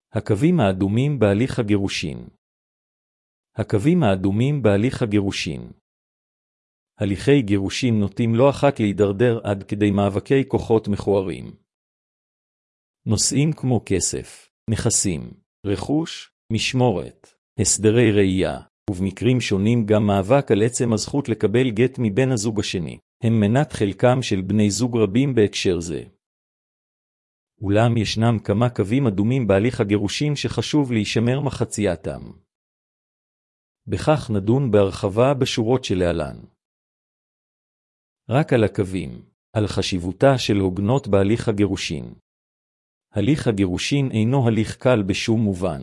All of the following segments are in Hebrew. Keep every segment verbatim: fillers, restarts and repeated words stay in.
הקווים האדומים בהליך הגירושין. הקווים האדומים בהליך הגירושין. הליכי גירושין נוטים לא אחת להידרדר עד כדי מאבקי כוחות מכוערים. נושאים כמו כסף, נכסים, רכוש, משמורת, הסדרי ראייה, ובמקרים שונים גם מאבק על עצם הזכות לקבל גט מבן הזוג השני, הם מנת חלקם של בני זוג רבים בהקשר זה. אולם ישנם כמה קווים אדומים בהליך הגירושין שחשוב להישמר מחצייתם. בכך נדון בהרחבה בשורות שלהלן. רק על הקווים, על חשיבותה של הוגנות בהליך הגירושין. הליך הגירושין אינו הליך קל בשום מובן.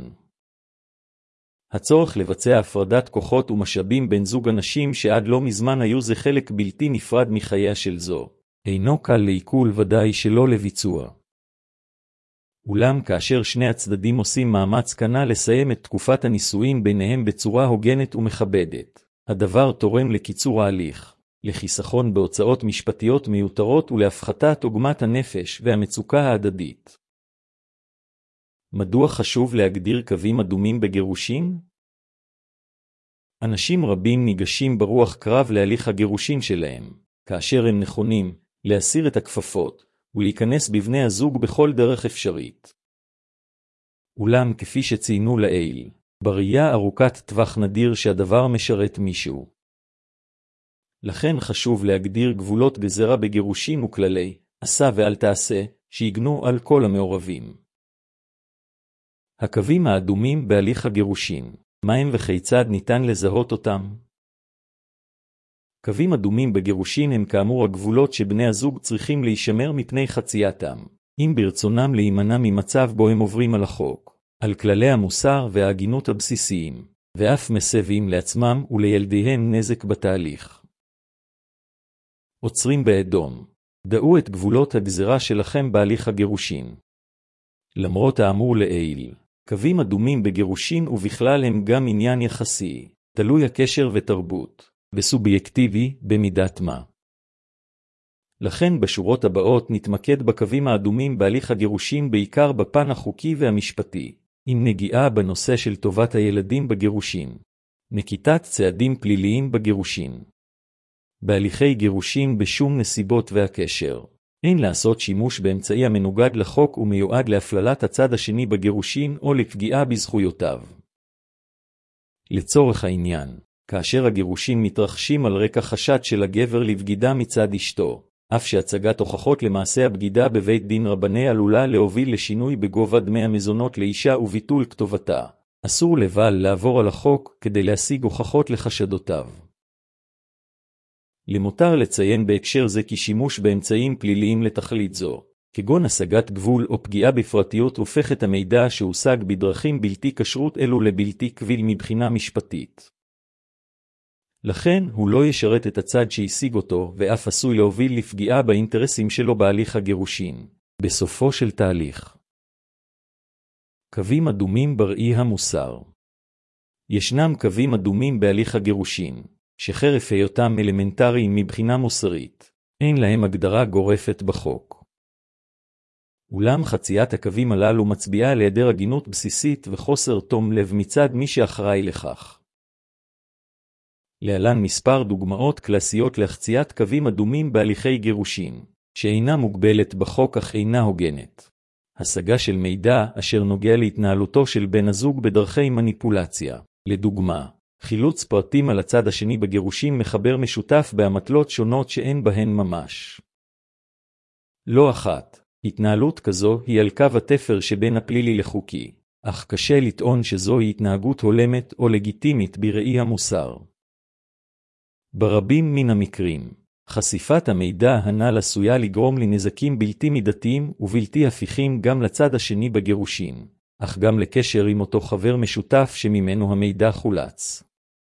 הצורך לבצע הפרדת כוחות ומשאבים בין זוג אנשים שעד לא מזמן היו זה חלק בלתי נפרד מחייה של זו, אינו קל לעיכול ודאי שלא לביצוע. אולם כאשר שני הצדדים עושים מאמץ כנה לסיים את תקופת הנישואין ביניהם בצורה הוגנת ומכבדת, הדבר תורם לקיצור ההליך, לחיסכון בהוצאות משפטיות מיותרות ולהפחתת עוגמת הנפש והמצוקה ההדדית. מדוע חשוב להגדיר קווים אדומים בגירושין? אנשים רבים ניגשים ברוח קרב להליך הגירושין שלהם, כאשר הם נכונים להסיר את הכפפות ולהיכנס בבני הזוג בכל דרך אפשרית. אולם כפי שציינו לעיל, בראייה ארוכת טווח נדיר שהדבר משרת מישהו. לכן חשוב להגדיר גבולות גזרה בגירושין וכללי, עשה ואל תעשה, שיגנו על כל המעורבים. הקווים האדומים בהליך הגירושין, מהם וכיצד ניתן לזהות אותם? קווים אדומים בגירושין הם כאמור הגבולות שבני הזוג צריכים להישמר מפני חצייתם, אם ברצונם להימנע ממצב בו הם עוברים על החוק, על כללי המוסר וההגינות הבסיסיים, ואף מסבים לעצמם ולילדיהם נזק בתהליך. עוצרים באדום, דעו את גבולות הגזרה שלכם בהליך הגירושין. למרות האמור לעיל, קווים אדומים בגירושין ובכלל הם גם עניין יחסי, תלוי הקשר ותרבות, וסובייקטיבי במידת מה. לכן בשורות הבאות נתמקד בקווים האדומים בהליך הגירושין בעיקר בפן החוקי והמשפטי, עם נגיעה בנושא של טובת הילדים בגירושין, נקיטת צעדים פליליים בגירושין. בהליכי גירושין בשום נסיבות והקשר, אין לעשות שימוש באמצעי המנוגד לחוק ומיועד להפללת הצד השני בגירושין או לפגיעה בזכויותיו. לצורך העניין, כאשר הגירושין מתרחשים על רקע חשד של הגבר לבגידה מצד אשתו, אף שהצגת הוכחות למעשה הבגידה בבית דין רבני עלולה להוביל לשינוי בגובה דמי המזונות לאישה וביטול כתובתה, אסור לבעל לעבור על החוק כדי להשיג הוכחות לחשדותיו. למותר לציין בהקשר זה כי שימוש באמצעים פליליים לתכלית זו, כגון השגת גבול או פגיעה בפרטיות, הופך את המידע שהושג בדרכים בלתי כשרות אלו לבלתי קביל מבחינה משפטית. לכן הוא לא ישרת את הצד שהשיג אותו, ואף עשוי להוביל לפגיעה באינטרסים שלו בהליך הגירושין, בסופו של תהליך. קווים אדומים בראי המוסר. ישנם קווים אדומים בהליך הגירושין, שחרף היותם אלמנטריים מבחינה מוסרית, אין להם הגדרה גורפת בחוק. אולם חציית הקווים הללו מצביעה על היעדר הגינות בסיסית וחוסר תום לב מצד מי שאחראי לכך. להלן מספר דוגמאות קלאסיות לחציית קווים אדומים בהליכי גירושין, שאינה מוגבלת בחוק אך אינה הוגנת. השגה של מידע אשר נוגע להתנהלותו של בן הזוג בדרכי מניפולציה, לדוגמה, חילוץ פרטים על הצד השני בגירושין מחבר משותף באמתלות שונות שאין בהן ממש. לא אחת, התנהלות כזו היא על קו התפר שבין הפלילי לחוקי, אך קשה לטעון שזוהי התנהגות הולמת או לגיטימית בראי המוסר. ברבים מן המקרים, חשיפת המידע הנ"ל עשויה לגרום לנזקים בלתי מידתיים ובלתי הפיכים גם לצד השני בגירושין, אך גם לקשר עם אותו חבר משותף שממנו המידע חולץ.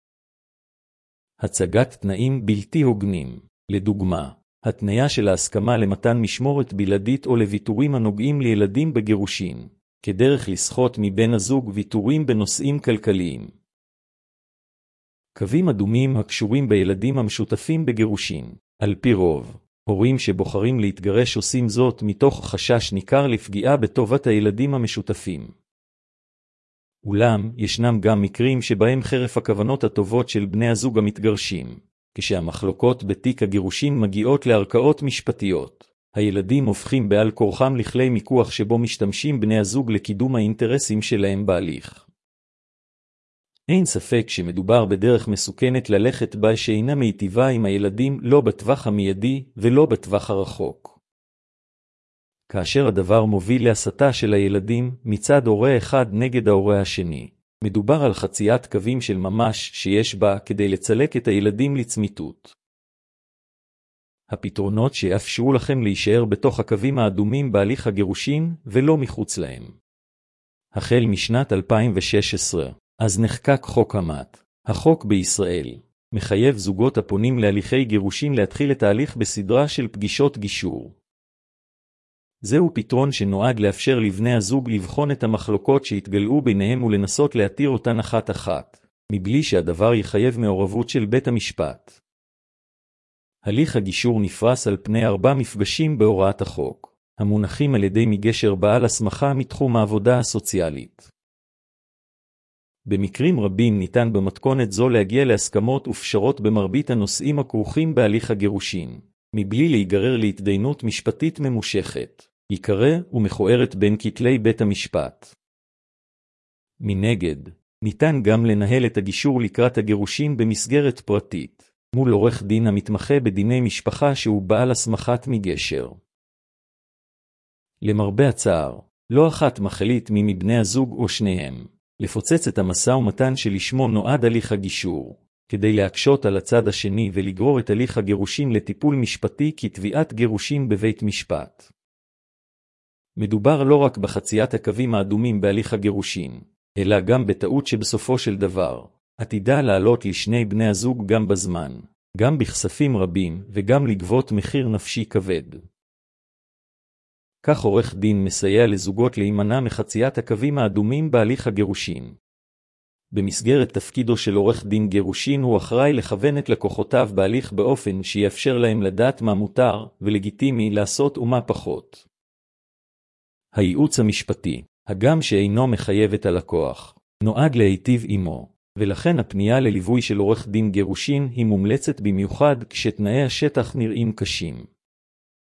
הצגת תנאים בלתי הוגנים, לדוגמה, התניה של ההסכמה למתן משמורת בלעדית או לוויתורים הנוגעים לילדים בגירושין, כדרך לסחוט מבן הזוג ויתורים בנושאים כלכליים. קווים אדומים הקשורים בילדים המשותפים בגירושין, על פי רוב, הורים שבוחרים להתגרש עושים זאת מתוך חשש ניכר לפגיעה בטובת הילדים המשותפים. אולם, ישנם גם מקרים שבהם חרף הכוונות הטובות של בני הזוג המתגרשים, כשהמחלוקות בתיק הגירושין מגיעות לערכאות משפטיות, הילדים הופכים בעל כורחם לכלי מיקוח שבו משתמשים בני הזוג לקידום האינטרסים שלהם בהליך. אין ספק שמדובר בדרך מסוכנת ללכת בה שאינה מיטיבה עם הילדים לא בטווח המיידי ולא בטווח הרחוק. כאשר הדבר מוביל להסתה של הילדים מצד הורה אחד נגד ההורה השני, מדובר על חציית קווים של ממש שיש בה כדי לצלק את הילדים לצמיתות. הפתרונות שיאפשרו לכם להישאר בתוך הקווים האדומים בהליך הגירושין ולא מחוץ להם. החל משנת אלפיים ושש עשרה, אז נחקק חוק המת. החוק בישראל מחייב זוגות הפונים להליכי גירושין להתחיל את ההליך בסדרה של פגישות גישור. זהו פתרון שנועד לאפשר לבני הזוג לבחון את המחלוקות שהתגלעו ביניהם ולנסות להתיר אותן אחת אחת, מבלי שהדבר יחייב מעורבות של בית המשפט. הליך הגישור נפרס על פני ארבע מפגשים בהוראת החוק, המונחים על ידי מגשר בעל הסמכה מתחום העבודה הסוציאלית. במקרים רבים ניתן במתכונת זו להגיע להסכמות ופשרות במרבית הנושאים הכרוכים בהליך הגירושין, מבלי להיגרר להתדיינות משפטית ממושכת, יקרה ומכוערת בין כתלי בית המשפט. מנגד, ניתן גם לנהל את הגישור לקראת הגירושין במסגרת פרטית, מול עורך דין המתמחה בדיני משפחה שהוא בעל הסמכת מגשר. למרבה הצער, לא אחת מחליט מי מבני הזוג או שניהם לפוצץ את המשא ומתן שלשמו נועד הליך הגישור, כדי להקשות על הצד השני ולגרור את הליך הגירושין לטיפול משפטי כתביעת גירושין בבית משפט. מדובר לא רק בחציית הקווים האדומים בהליך הגירושין, אלא גם בטעות שבסופו של דבר עתידה לעלות לשני בני הזוג גם בזמן, גם בכספים רבים וגם לגבות מחיר נפשי כבד. כך עורך דין מסייע לזוגות להימנע מחציית הקווים האדומים בהליך הגירושין. במסגרת תפקידו של עורך דין גירושין הוא אחראי לכוון את לקוחותיו בהליך באופן שיאפשר להם לדעת מה מותר ולגיטימי לעשות ומה פחות. הייעוץ המשפטי, הגם שאינו מחייב את הלקוח, נועד להיטיב עמו, ולכן הפנייה לליווי של עורך דין גירושין היא מומלצת במיוחד כשתנאי השטח נראים קשים.